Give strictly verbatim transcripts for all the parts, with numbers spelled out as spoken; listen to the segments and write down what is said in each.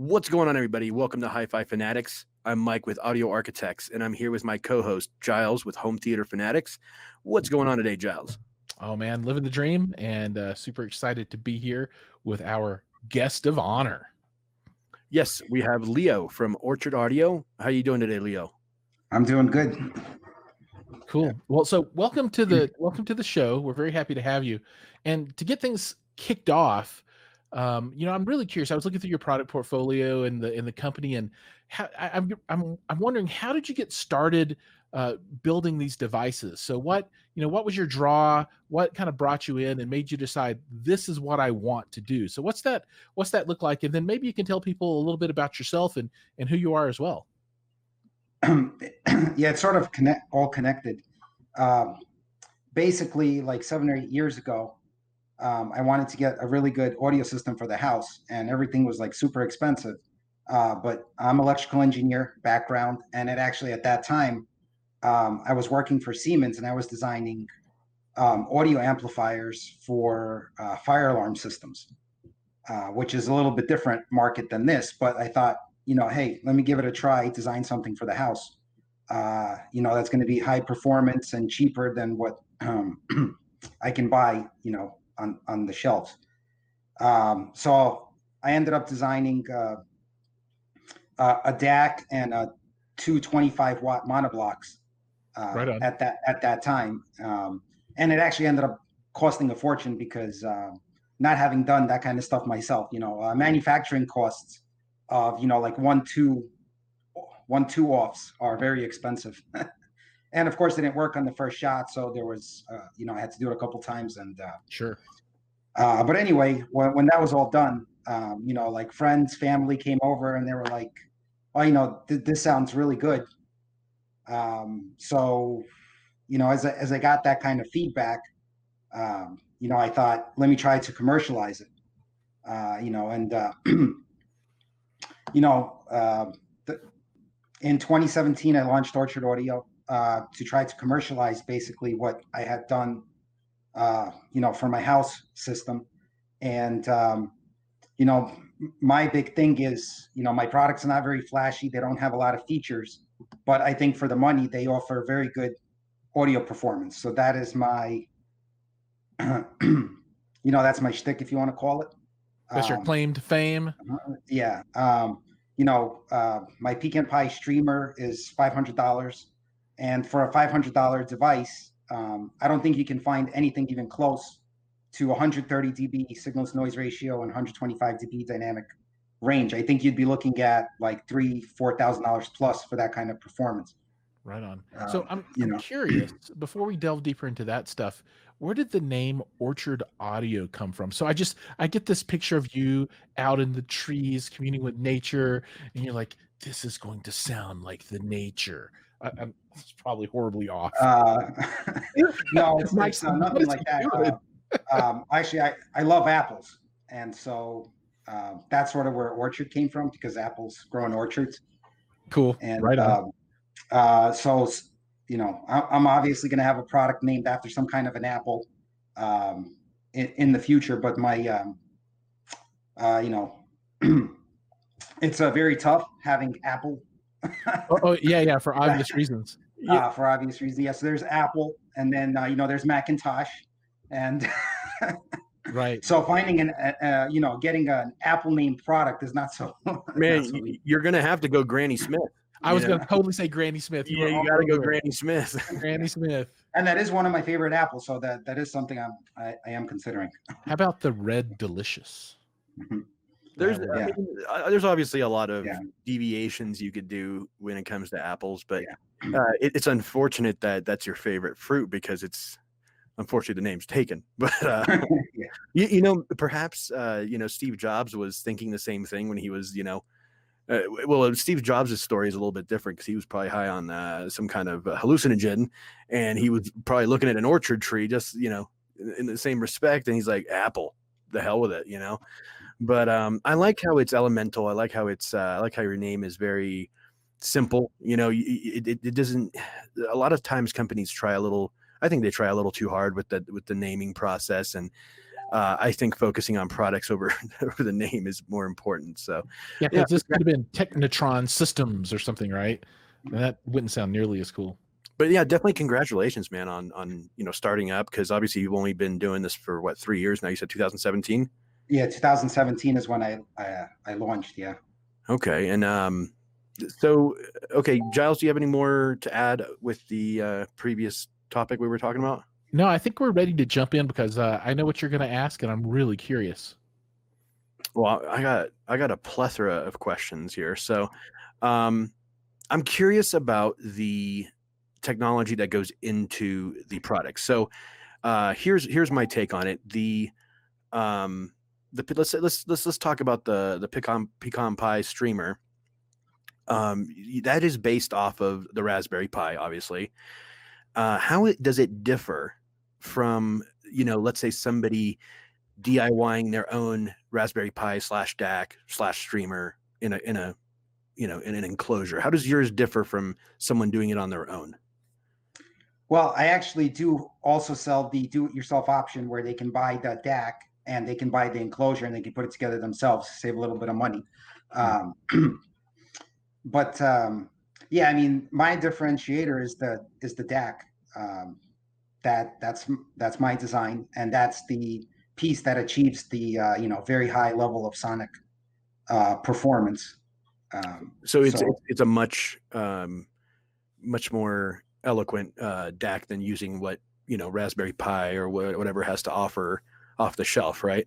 What's going on, everybody? Welcome to Hi-Fi Fanatics. I'm Mike with Audio Architects, and I'm here with my co-host, Giles, with Home Theater Fanatics. What's going on today, Giles? Oh, man, living the dream, and uh, super excited to be here with our guest of honor. Yes, we have Leo from Orchard Audio. How you doing today, Leo? I'm doing good. Cool. Well, so welcome to the welcome to the show. We're very happy to have you. And to get things kicked off, um, you know, I'm really curious. I was looking through your product portfolio and the in the company, and how, I, I'm I'm I'm wondering, how did you get started uh, building these devices? So what you know, what was your draw? What kind of brought you in and made you decide this is what I want to do? So what's that? What's that look like? And then maybe you can tell people a little bit about yourself and and who you are as well. Yeah, it's sort of connect all connected. Um, basically, like seven or eight years ago, um, I wanted to get a really good audio system for the house, and everything was like super expensive. Uh, but I'm electrical engineer background, and it actually at that time, um, I was working for Siemens, and I was designing um, audio amplifiers for uh, fire alarm systems, uh, which is a little bit different market than this. But I thought, you know, hey, let me give it a try, design something for the house. Uh, you know, that's going to be high performance and cheaper than what um, I can buy, you know, on, on the shelves. Um, so I ended up designing uh, uh, a D A C and a two twenty-five watt monoblocks uh, Right on. at that at that time. Um, and it actually ended up costing a fortune because uh, not having done that kind of stuff myself, you know, uh, manufacturing costs of, you know, like one, two, one, two offs are very expensive. And of course, it didn't work on the first shot. So there was, uh, you know, I had to do it a couple times. And uh, Sure. uh, but anyway, when, when that was all done, um, you know, like friends, family came over and they were like, oh, you know, th- this sounds really good. Um, so, you know, as I, as I got that kind of feedback, um, you know, I thought, let me try to commercialize it, uh, you know, and, uh, you know, uh, the, in twenty seventeen, I launched Orchard Audio uh, to try to commercialize basically what I had done, uh, you know, for my house system. And, um, you know, my big thing is, you know, my products are not very flashy. They don't have a lot of features, but I think for the money, they offer very good audio performance. So that is my, you know, that's my shtick, if you want to call it. That's your Um, claim to fame. yeah. Um, you know, uh, my Pecan Pie streamer is five hundred dollars. And for a five hundred dollars device, um, I don't think you can find anything even close to one hundred thirty decibel signal to noise ratio and one hundred twenty-five decibel dynamic range. I think you'd be looking at like three, four thousand dollars plus for that kind of performance. Right on. Um, So I'm you I'm know. curious, before we delve deeper into that stuff, where did the name Orchard Audio come from? So I just I get this picture of you out in the trees communing with nature, and you're like, this is going to sound like the nature. I, I'm it's probably horribly off. Uh, no, it's, Mike's it's uh, like, what nothing is like he that. doing? Uh, um, actually, I, I love apples. And so uh, that's sort of where Orchard came from, because apples grow in orchards. Cool. And Right on. um, uh, so, you know, I, I'm obviously going to have a product named after some kind of an apple um, in, in the future. But my, um, uh, you know, it's uh, very tough having apple. oh, oh yeah, yeah, for obvious reasons. Uh, for obvious reasons. Yes, there's Apple, and then uh, you know there's Macintosh, and Right. so finding an uh, uh, you know getting an Apple named product is not so. Man, not so you, you're going to have to go Granny Smith. I was know? going to totally say Granny Smith. Yeah, you got to go Granny Smith. Granny Smith. And that is one of my favorite apples, so that that is something I'm I, I am considering. How about the Red Delicious? Mm-hmm. There's, yeah. I mean, uh, there's obviously a lot of yeah. deviations you could do when it comes to apples, but yeah. uh, it, it's unfortunate that that's your favorite fruit, because it's unfortunately the name's taken. But uh, yeah. you, you know, perhaps uh, you know Steve Jobs was thinking the same thing when he was, you know, uh, well, Steve Jobs' story is a little bit different, because he was probably high on uh, some kind of uh, hallucinogen, and he was probably looking at an orchard tree, just you know, in, in the same respect, and he's like, apple, the hell with it, you know. But um, I like how it's elemental. I like how it's. Uh, I like how your name is very simple. You know, it, it, it doesn't. A lot of times, companies try a little. I think they try a little too hard with the with the naming process, and uh, I think focusing on products over over the name is more important. So yeah, because yeah, this could have been Technotron Systems or something, right? And that wouldn't sound nearly as cool. But yeah, definitely congratulations, man, on on you know starting up, because obviously you've only been doing this for what, three years now. You said two thousand seventeen. Yeah, two thousand seventeen is when I I, I launched. Yeah. Okay, and um, so okay, Giles, do you have any more to add with the uh, previous topic we were talking about? No, I think we're ready to jump in because uh, I know what you're going to ask, and I'm really curious. Well, I got I got a plethora of questions here, so um, I'm curious about the technology that goes into the product. So uh, here's here's my take on it. The um, the let's let's let's let's talk about the the Pecan Pecan Pi streamer. Um, that is based off of the Raspberry Pi, obviously. Uh, how it, does it differ from, you know, let's say somebody DIYing their own Raspberry Pi slash D A C slash streamer in a in a you know in an enclosure? How does yours differ from someone doing it on their own? Well, I actually do also sell the do-it-yourself option where they can buy the D A C and they can buy the enclosure and they can put it together themselves, save a little bit of money. Um, but um, yeah, I mean, my differentiator is the is the D A C. Um, that that's that's my design, and that's the piece that achieves the uh, you know very high level of sonic uh, performance. Um, so it's so, it's a much um, much more eloquent uh, D A C than using what you know Raspberry Pi or whatever has to offer off the shelf, right?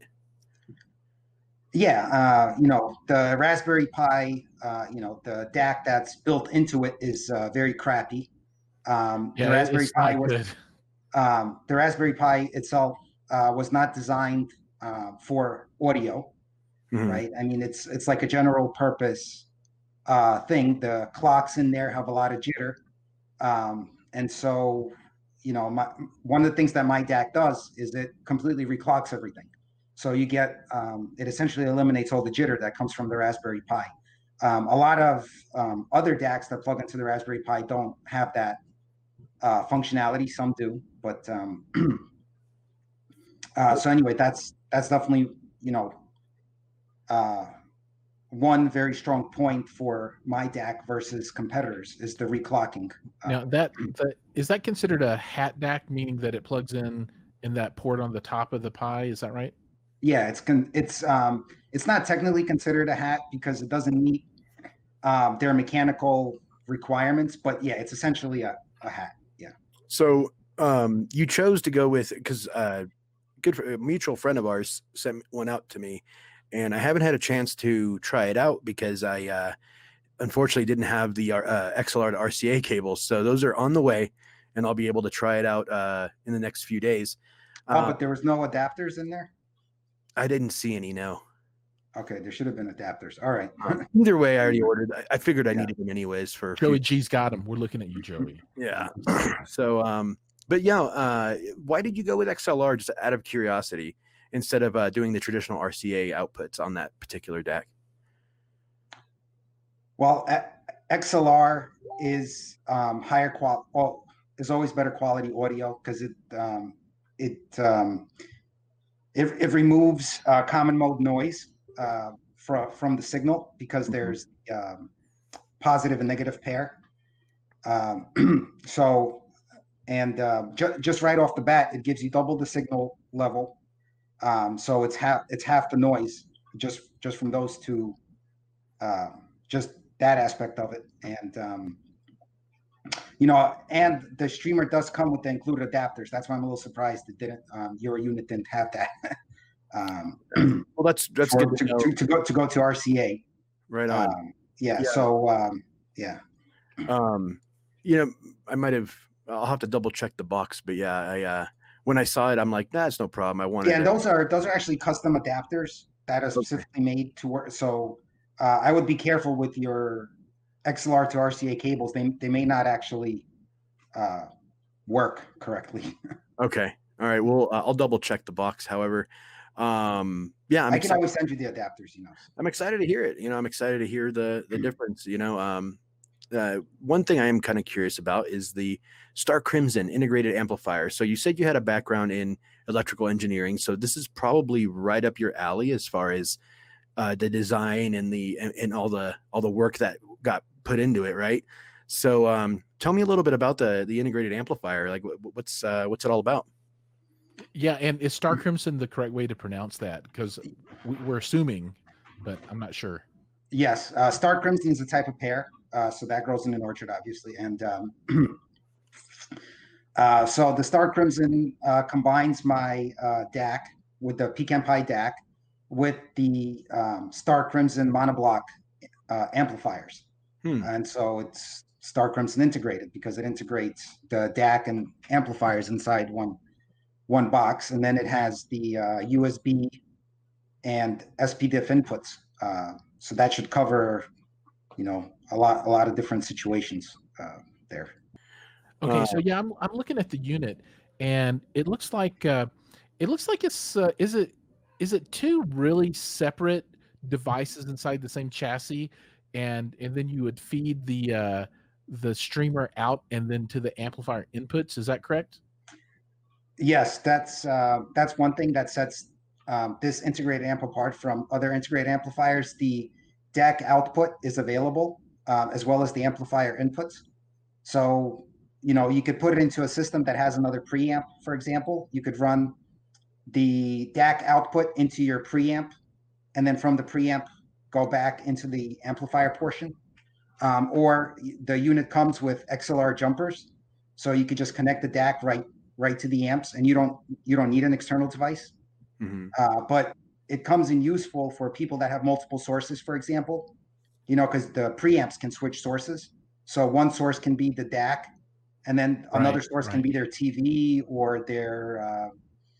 Yeah, uh, you know the Raspberry Pi, uh, you know the D A C that's built into it is uh, very crappy. Um, yeah, the Raspberry Pi was um, the Raspberry Pi itself uh, was not designed uh, for audio, mm-hmm. right? I mean, it's it's like a general purpose uh, thing. The clocks in there have a lot of jitter, um, and so you know, my, one of the things that my D A C does is it completely reclocks everything. So you get um, it essentially eliminates all the jitter that comes from the Raspberry Pi. Um, a lot of um, other D A Cs that plug into the Raspberry Pi don't have that uh, functionality. Some do, but um, uh, so anyway, that's that's definitely you know uh, one very strong point for my D A C versus competitors is the reclocking. Now that, that is that considered a hat D A C, meaning that it plugs in in that port on the top of the Pi? Is that right? Yeah, it's con- it's um, it's not technically considered a hat because it doesn't meet um, their mechanical requirements, but yeah, it's essentially a, a hat. Yeah. So um, you chose to go with because uh, good for, a mutual friend of ours sent one out to me, and I haven't had a chance to try it out because I uh, unfortunately didn't have the uh, X L R to R C A cables. So those are on the way, and I'll be able to try it out uh, in the next few days. Oh, uh, but there was no adapters in there? I didn't see any, no. Okay, there should have been adapters. All right. Either way, I already ordered. I, I figured I yeah. needed them anyways. For Joey G's got them. We're looking at you, Joey. Yeah. So, um, but yeah, uh, why did you go with X L R just out of curiosity instead of uh, doing the traditional R C A outputs on that particular D A C? Well, X L R is um, higher quality. Well, is always better quality audio because it um, it um, it, it removes uh, common mode noise uh, from from the signal because mm-hmm. there's um, positive and negative pair. Um, so, and uh, ju- just right off the bat, it gives you double the signal level. Um, so it's half it's half the noise just just from those two, uh, just that aspect of it. And um, you know, and the streamer does come with the included adapters. That's why I'm a little surprised it didn't. Um, your unit didn't have that. um, well, that's that's for, good to, to, to, to go to go to R C A. Right on. Um, yeah, yeah. So um, yeah. Um, you know, I might have. I'll have to double check the box, but yeah, I uh, when I saw it, I'm like, that's nah, no problem. I wanted. Yeah, and to... those are those are actually custom adapters that are specifically okay. made to work. So uh, I would be careful with your X L R to R C A cables. They they may not actually uh, work correctly. Okay. All right. Well, uh, I'll double check the box. However, um, yeah, I'm I excited. can always send you the adapters. You know, I'm excited to hear it. You know, I'm excited to hear the the difference. You know, um, uh, one thing I am kind of curious about is the Star Crimson integrated amplifier. So you said you had a background in electrical engineering, so this is probably right up your alley as far as uh, the design and the and, and all the all the work that got put into it, right? So um, tell me a little bit about the the integrated amplifier. Like, what's uh, what's it all about? Yeah, and is Star Crimson the correct way to pronounce that? Because we, we're assuming, but I'm not sure. Yes, uh, Star Crimson is a type of pear, uh, so that grows in an orchard, obviously. And um, uh, so the Star Crimson uh, combines my uh, D A C with the Pecan Pie D A C with the um, Star Crimson monoblock uh, amplifiers. Hmm. And so it's Star Crimson integrated because it integrates the D A C and amplifiers inside one one box, and then it has the uh, U S B and S P D I F inputs. Uh, so that should cover, you know, a lot a lot of different situations uh, there. Okay, Uh, so yeah, I'm I'm looking at the unit, and it looks like uh, it looks like it's uh, is it is it two really separate devices inside the same chassis, and and then you would feed the uh, the streamer out and then to the amplifier inputs. Is that correct? Yes, that's uh, that's one thing that sets um, this integrated amp apart from other integrated amplifiers. The D A C output is available um, as well as the amplifier inputs. So, you know, you could put it into a system that has another preamp, for example. You could run the D A C output into your preamp, and then from the preamp, go back into the amplifier portion. Um, or the unit comes with X L R jumpers, so you could just connect the D A C right right to the amps, and you don't you don't need an external device. Mm-hmm. Uh, but it comes in useful for people that have multiple sources, for example, you know, because the preamps can switch sources. So one source can be the D A C, and then right, another source right. can be their T V or their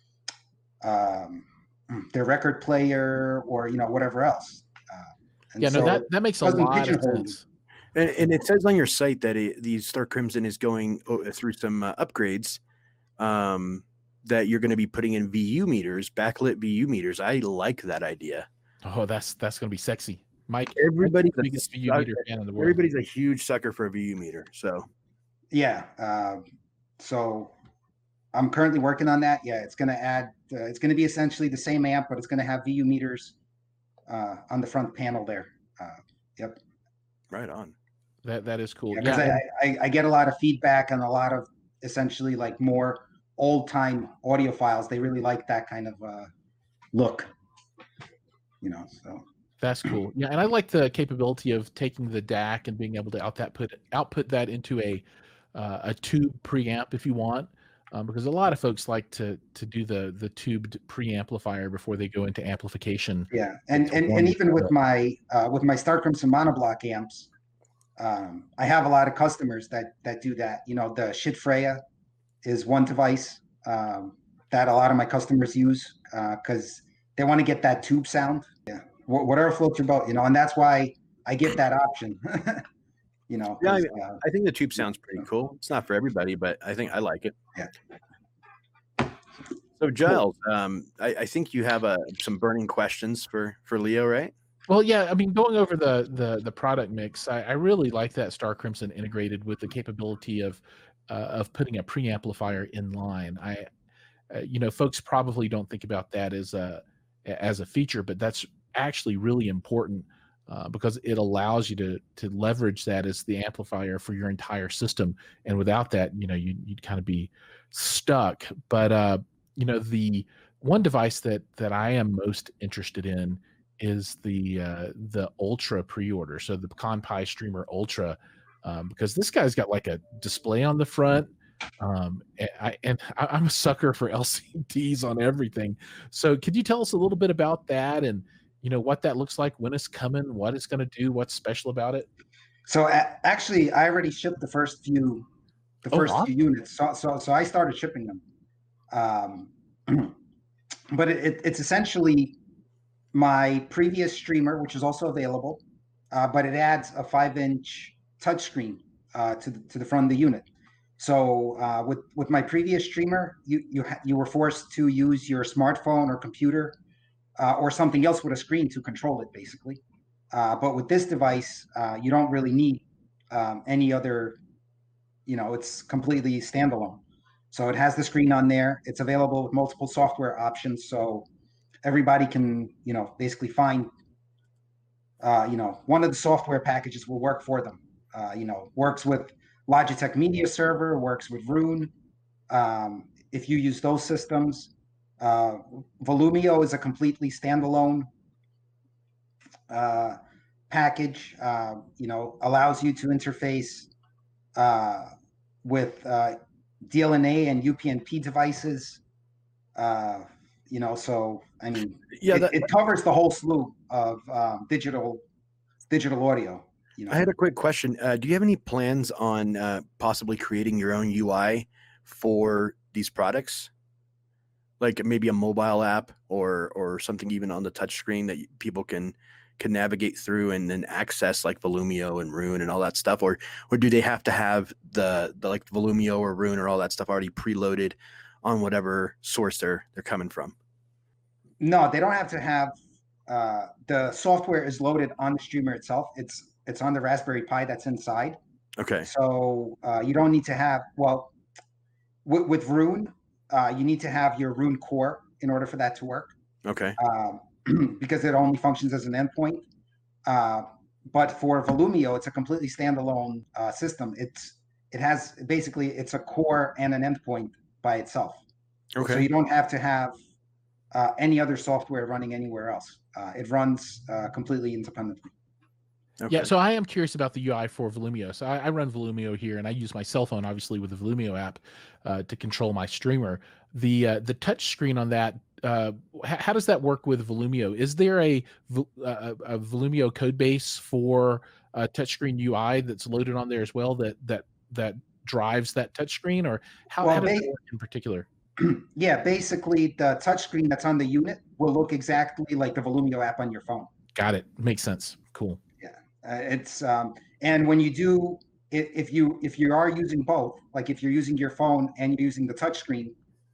uh, um, their record player, or you know whatever else. Uh, yeah, no, so that that makes a lot of sense. And, and it says on your site that it, the Star Crimson is going through some uh, upgrades. Um, that you're going to be putting in V U meters, backlit V U meters. I like that idea. Oh, that's that's going to be sexy, Mike. Everybody's the biggest V U meter fan in the world. Everybody's a huge sucker for a V U meter. So, yeah. Uh, so I'm currently working on that. Yeah, it's going to add. Uh, it's going to be essentially the same amp, but it's going to have V U meters uh, on the front panel there. Uh, yep. Right on. That that is cool. Because yeah, I, I I get a lot of feedback and a lot of essentially like more old time audiophiles. They really like that kind of uh, look, you know. So that's cool. Yeah, and I like the capability of taking the D A C and being able to out that put output that into a uh, a tube preamp if you want, um, because a lot of folks like to to do the the tubed preamplifier before they go into amplification. Yeah, and and, and even with my uh, with my Star Crimson monoblock amps. Um, I have a lot of customers that that do that. You know, the Shit Freya is one device um, that a lot of my customers use because uh, they want to get that tube sound. Yeah, Wh- whatever floats your boat, you know, and that's why I give that option. you know, yeah, I, mean, uh, I think the tube sounds pretty cool. It's not for everybody, but I think I like it. Yeah. So Giles, um, I, I think you have uh, some burning questions for for Leo, right? Well, yeah, I mean, going over the the the product mix, I, I really like that Star Crimson integrated with the capability of uh, of putting a preamplifier in line. I, uh, you know, folks probably don't think about that as a as a feature, but that's actually really important uh, because it allows you to to leverage that as the amplifier for your entire system. And without that, you know, you, you'd kind of be stuck. But uh, you know, the one device that that I am most interested in is the uh, the Ultra pre-order. So the Pecan Pie Streamer Ultra, um, because this guy's got like a display on the front. Um, and, I, and I'm a sucker for L C Ds on everything. So could you tell us a little bit about that and, you know, what that looks like, when it's coming, what it's going to do, what's special about it? So uh, actually, I already shipped the first few, the Oh, first awesome. few units. So, so, so I started shipping them. Um, but it, it, it's essentially my previous streamer, which is also available, uh, but it adds a five-inch touchscreen uh, to the, to the front of the unit. So uh, with with my previous streamer, you you ha- you were forced to use your smartphone or computer uh, or something else with a screen to control it, basically. Uh, but with this device, uh, you don't really need um, any other, you know, it's completely standalone. So it has the screen on there. It's available with multiple software options. So everybody can, you know, basically find, uh, you know, one of the software packages will work for them. Uh, you know, works with Logitech Media Server, works with Roon. Um, if you use those systems, uh, Volumio is a completely standalone uh, package. Uh, you know, allows you to interface uh, with uh, D L N A and U P n P devices. Uh, you know, so I mean, Yeah, it, that, it covers the whole slew of um, digital digital audio. You know, I had a quick question. Uh, do you have any plans on uh, possibly creating your own U I for these products? Like maybe a mobile app or or something even on the touch screen that people can can navigate through and then access like Volumio and Roon and all that stuff, or or do they have to have the the like Volumio or Roon or all that stuff already preloaded on whatever source they're they're coming from? no, they don't have to have. Uh, the software is loaded on the streamer itself. It's it's on the Raspberry Pi that's inside. Okay. So uh, you don't need to have, well, with, with Roon, uh, you need to have your Roon core in order for that to work. Okay. Um, because it only functions as an endpoint. Uh, but for Volumio, it's a completely standalone uh, system. It's it has basically it's a core and an endpoint by itself. Okay. So you don't have to have uh, any other software running anywhere else. Uh, it runs uh, completely independently. Okay. Yeah, so I am curious about the U I for Volumio. So I, I run Volumio here, and I use my cell phone, obviously, with the Volumio app uh, to control my streamer. The uh, the touch screen on that, uh, how does that work with Volumio? Is there a, a, a Volumio code base for a touchscreen U I that's loaded on there as well that that that drives that touchscreen, or how, well, how does they, that work in particular? Yeah, basically the touchscreen that's on the unit will look exactly like the Volumio app on your phone. Got it. Makes sense. Cool. Uh, it's um, and when you do, if, if you if you are using both, like if you're using your phone and you're using the touchscreen,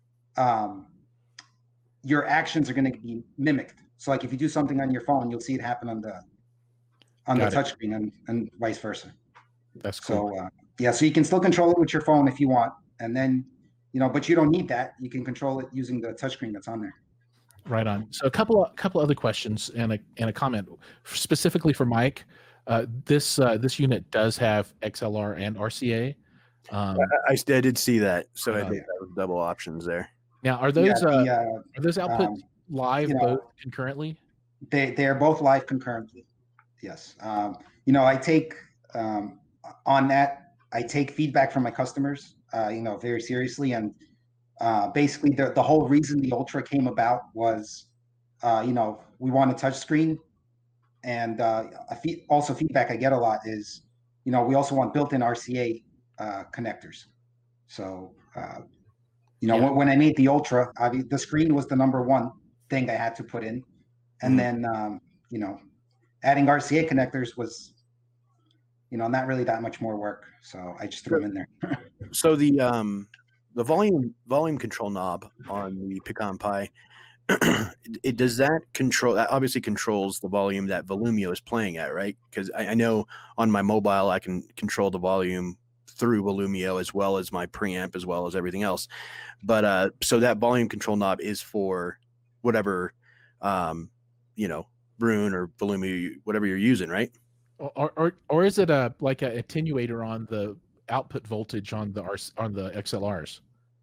um, your actions are going to be mimicked. So, like if you do something on your phone, you'll see it happen on the on Got the touchscreen, and and vice versa. That's cool. So, uh, yeah, so you can still control it with your phone if you want, and then you know, but you don't need that. You can control it using the touchscreen that's on there. Right on. So, a couple of couple other questions and a and a comment specifically for Mike. Uh, this uh, this unit does have X L R and R C A. Um, I, I did see that, so uh, I think that was double options there. Now, are those yeah, the, uh, uh, are those outputs um, live you know, both concurrently? They they are both live concurrently. Yes. Um, you know, I take um, on that. I take feedback from my customers. Uh, you know, very seriously, and uh, basically the the whole reason the Ultra came about was, uh, you know, we want a touch screen. And uh, also feedback I get a lot is, you know, we also want built-in R C A uh, connectors. So, uh, you know, yeah. when, when I made the Ultra, I mean, the screen was the number one thing I had to put in. And mm-hmm. then, um, you know, adding R C A connectors was, you know, not really that much more work. So I just threw them in there. So the um, the volume volume control knob on the Pecan Pi, it does that control that obviously controls the volume that Volumio is playing at, right? Because I, I know on my mobile I can control the volume through Volumio as well as my preamp as well as everything else. But uh, so that volume control knob is for whatever, um, you know, Roon or Volumio, whatever you're using, right? Or or or is it a like an attenuator on the output voltage on the on the X L Rs?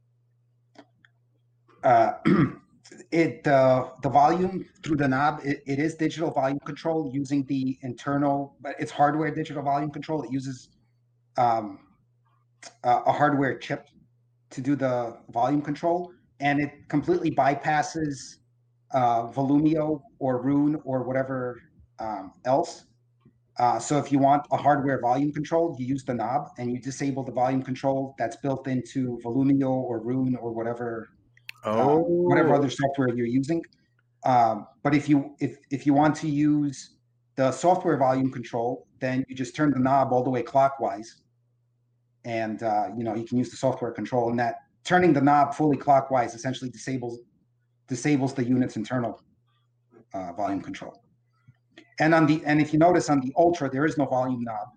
Uh. It uh, the volume through the knob, it, it is digital volume control using the internal, but it's hardware digital volume control. It uses um, a, a hardware chip to do the volume control, and it completely bypasses uh, Volumio or Roon or whatever um, else. Uh, so if you want a hardware volume control, you use the knob and you disable the volume control that's built into Volumio or Roon or whatever. Oh. Um, whatever other software you're using. Um, but if you if if you want to use the software volume control, then you just turn the knob all the way clockwise, and uh, you know you can use the software control. And that turning the knob fully clockwise essentially disables disables the unit's internal uh, volume control. And on the and if you notice on the Ultra, there is no volume knob.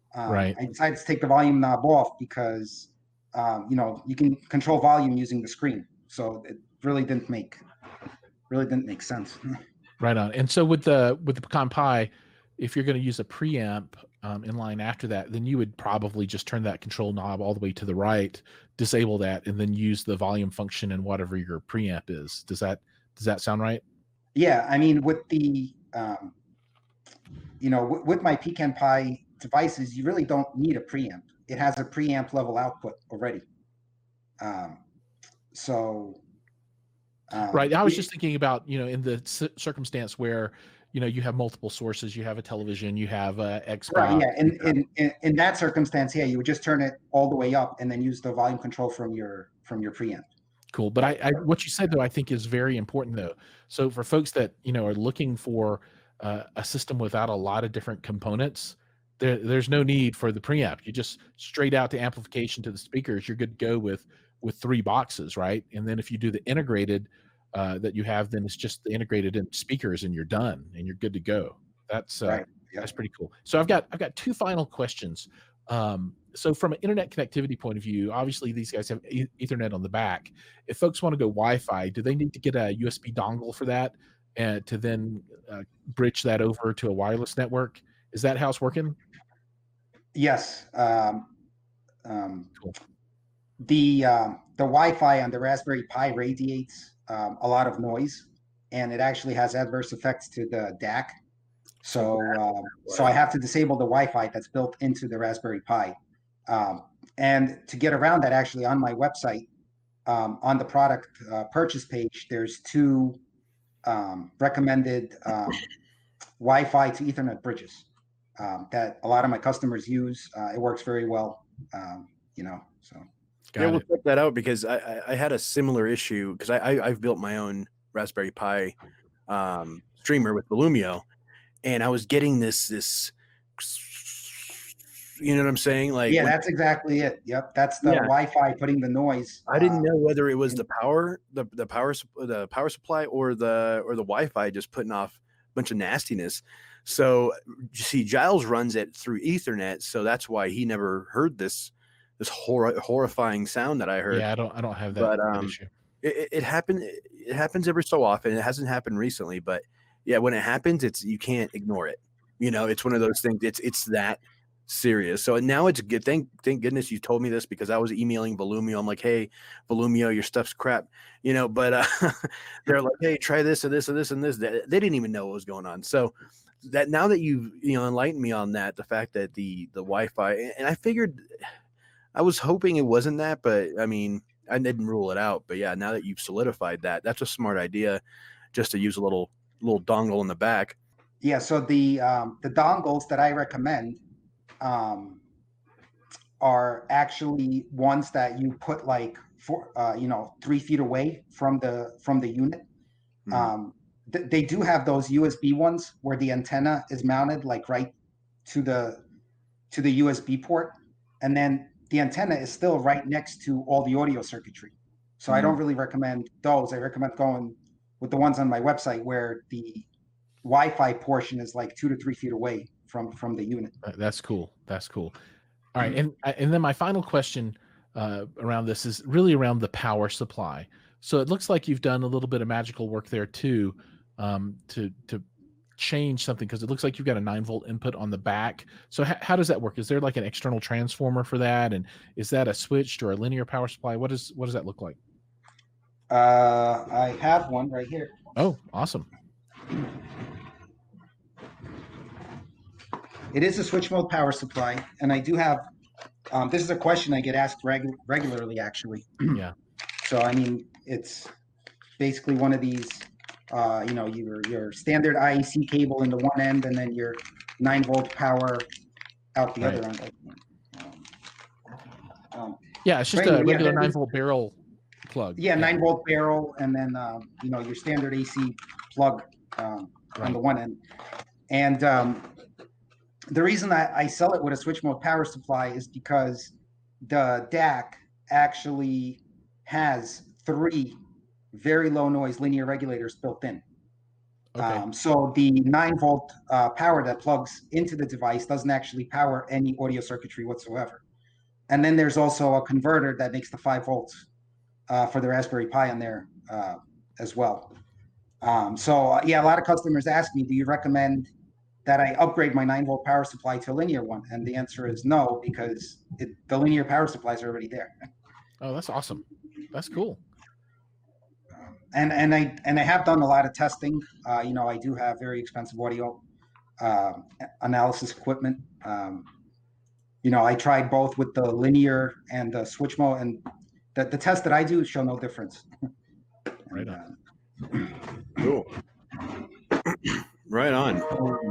Um, Right. I decided to take the volume knob off because, um, you know, you can control volume using the screen. So it really didn't make, really didn't make sense. Right on. And so with the with the Pecan Pi, if you're going to use a preamp um, in line after that, then you would probably just turn that control knob all the way to the right, disable that, and then use the volume function in whatever your preamp is. Does that does that sound right? Yeah, I mean, with the, um, you know, w- with my Pecan Pi devices, you really don't need a preamp. It has a preamp level output already. Um, so, um, Right. I was it- just thinking about, you know, in the c- circumstance where, you know, you have multiple sources, you have a television, you have a Xbox. right, yeah. In, in in in that circumstance, yeah, you would just turn it all the way up and then use the volume control from your from your preamp. Cool. But I, I, what you said though, I think is very important though. So for folks that, you know, are looking for uh, a system without a lot of different components, there, there's no need for the preamp. You just straight out to amplification to the speakers. You're good to go with, with three boxes. Right. And then if you do the integrated uh, that you have, then it's just the integrated in speakers and you're done and you're good to go. That's, uh, Right. Yeah. that's pretty cool. So I've got, I've got two final questions. Um, so from an internet connectivity point of view, obviously these guys have e- Ethernet on the back. If folks want to go Wi-Fi, do they need to get a U S B dongle for that and to then uh, bridge that over to a wireless network? Is that how it's working? Yes. Um, um, Cool. the um, the Wi-Fi on the Raspberry Pi radiates um, a lot of noise, and it actually has adverse effects to the D A C. So, um, so I have to disable the Wi-Fi that's built into the Raspberry Pi. Um, and to get around that, actually on my website, um, on the product uh, purchase page, there's two um, recommended um, Wi-Fi to Ethernet bridges um, that a lot of my customers use. Uh, it works very well, um, you know. So Got yeah, we'll it. check that out because I, I, I had a similar issue because I, I I've built my own Raspberry Pi um, streamer with Volumio, and I was getting this this you know what I'm saying? Like yeah, when- that's exactly it. Yep, that's the Yeah. Wi-Fi putting the noise. I didn't uh, know whether it was the power, the the power, sup- the power supply, or the or the Wi-Fi just putting off a bunch of nastiness. So you see, Giles runs it through Ethernet, so that's why he never heard this this hor- horrifying sound that I heard. Yeah, I don't, I don't have that, But, that um, issue. It, it, it happened. It happens every so often. It hasn't happened recently, but yeah, when it happens, it's you can't ignore it. You know, it's one of those things. It's it's that serious. So now it's good. Thank thank goodness you told me this because I was emailing Volumio. I'm like, hey, Volumio, your stuff's crap. You know, but uh, they're like, hey, try this and this and this and this. They, they didn't even know what was going on. So that now that you've you know enlightened me on that, the fact that the the Wi-Fi, and I figured, I was hoping it wasn't that, but I mean, I didn't rule it out. But yeah, now that you've solidified that, that's a smart idea, just to use a little little dongle in the back. Yeah, so the um, the dongles that I recommend um, are actually ones that you put like four, uh, you know, three feet away from the from the unit. Mhm. Um, th- they do have those U S B ones where the antenna is mounted like right to the to the U S B port, and then the antenna is still right next to all the audio circuitry. So I don't really recommend those. I recommend going with the ones on my website where the Wi-Fi portion is like two to three feet away from from the unit. Uh, That's cool. That's cool. All right, and and then my final question uh, around this is really around the power supply. So it looks like you've done a little bit of magical work there too, um, to to change something because it looks like you've got a nine volt input on the back. So h- how does that work? Is there like an external transformer for that, and is that a switched or a linear power supply? What is what does that look like? Uh, I have one right here. Oh, awesome. It is a switch mode power supply, and I do have. Um, this is a question I get asked regu- regularly, actually. Yeah. So I mean, it's basically one of these. Uh, you know, your your standard I E C cable in the one end, and then your nine volt power out the Right. other end. Um, Yeah, it's just Right, a yeah, regular that nine is- volt barrel plug. yeah, nine volt barrel, and then um, you know your standard A C plug um, on the Right. one end. And um, the reason I, I sell it with a switch mode power supply is because the D A C actually has three very low noise linear regulators built in. Okay. Um, so the nine volt uh, power that plugs into the device doesn't actually power any audio circuitry whatsoever. And then there's also a converter that makes the five volts uh, for the Raspberry Pi on there uh, as well. Um, so uh, yeah, a lot of customers ask me, do you recommend that I upgrade my nine volt power supply to a linear one? And the answer is no, because it, the linear power supplies are already there. Oh, that's awesome. That's cool. And and I and I have done a lot of testing. Uh, you know, I do have very expensive audio uh, analysis equipment. Um, you know, I tried both with the linear and the switch mode, and the, the tests that I do show no difference. Right and, on. Uh, Cool. Right on.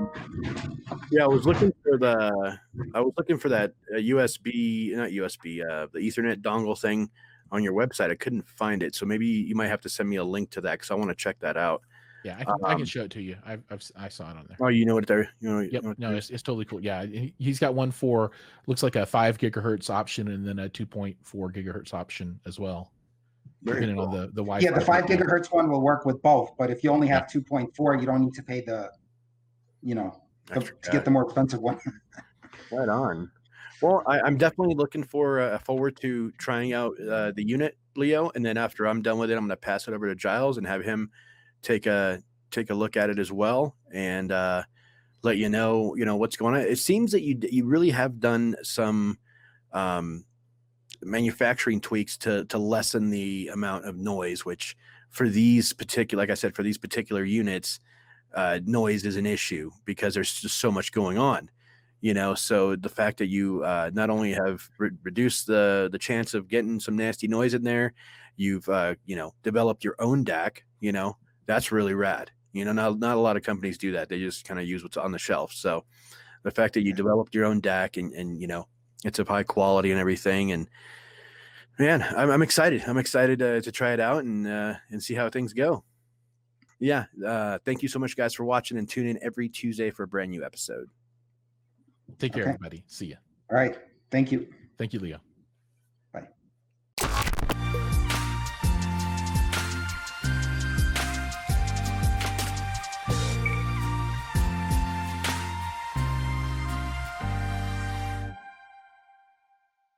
Yeah, I was looking for the. I was looking for that uh, U S B, not U S B, uh, the Ethernet dongle thing on your website. I couldn't find it, so maybe you might have to send me a link to that because I want to check that out. Yeah, I can, um, I can show it to you. I've, I've I saw it on there. Oh, you know what there? You know, yep. You know no, it's, it's totally cool. Yeah, he's got one for looks like a five gigahertz option and then a two point four gigahertz option as well. Very depending cool. on the the Wi-Fi. Yeah, the five gigahertz one will work with both, but if you only have yeah. two point four, you don't need to pay the, you know, the, to get the more expensive one. Right on. Well, I, I'm definitely looking for uh, forward to trying out uh, the unit, Leo, and then after I'm done with it, I'm going to pass it over to Giles and have him take a take a look at it as well, and uh, let you know, you know, what's going on. It seems that you you really have done some um, manufacturing tweaks to to lessen the amount of noise, which for these particular, like I said, for these particular units, uh, noise is an issue because there's just so much going on. You know, so the fact that you uh, not only have re- reduced the the chance of getting some nasty noise in there, you've uh, you know developed your own D A C. You know, that's really rad. You know, not not a lot of companies do that. They just kind of use what's on the shelf. So the fact that you developed your own D A C and and you know it's of high quality and everything, and man, I'm I'm excited. I'm excited uh, to try it out and uh, and see how things go. Yeah, uh, thank you so much, guys, for watching, and tune in every Tuesday for a brand new episode. Take care, okay. everybody. See ya. All right. Thank you. Thank you, Leo.